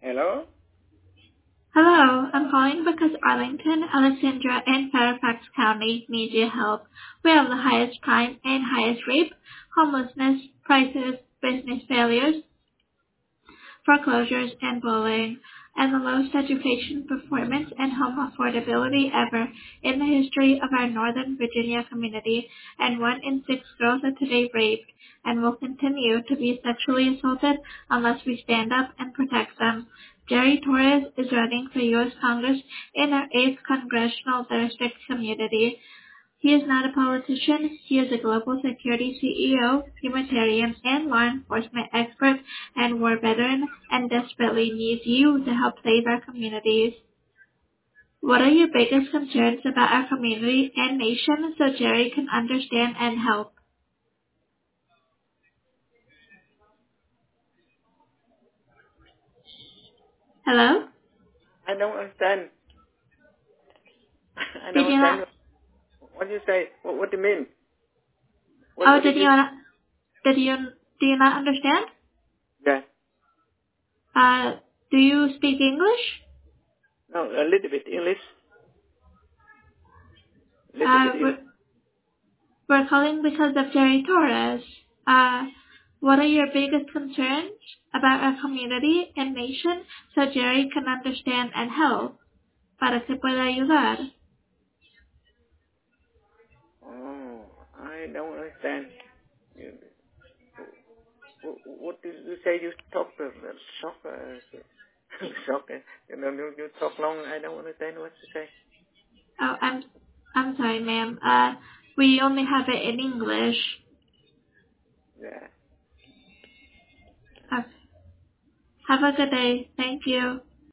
Hello? Hello, I'm calling because Arlington, Alexandria, and Fairfax County need your help. We have the highest crime and highest rape, homelessness, prices, business failures, foreclosures, and bullying, and the lowest education performance and home affordability ever in the history of our Northern Virginia community, and 1 in 6 girls are today raped and will continue to be sexually assaulted unless we stand up and protect them. Jerry Torres is running for U.S. Congress in our 8th Congressional District community. He is not a politician. He is a global security CEO, humanitarian, and law enforcement expert and war veteran, and desperately needs you to help save our communities. What are your biggest concerns about our community and nation so Jerry can understand and help? Hello? I don't understand. I Did don't you not? understand what you say. What do you mean? Oh, What did you? do you not understand? Yeah. Do you speak English? No, a little bit English. Little Uh, bit English. we're, we're calling because of Jerry Torres. What are your biggest concerns about our community and nation so Jerry can understand and help? Para que pueda ayudar. Oh, I don't understand. You, what did you say? You talk soccer, soccer. You talk long. I don't understand what you say. Oh, I'm sorry, ma'am. We only have it in English. Yeah. Okay. Have a good day. Thank you.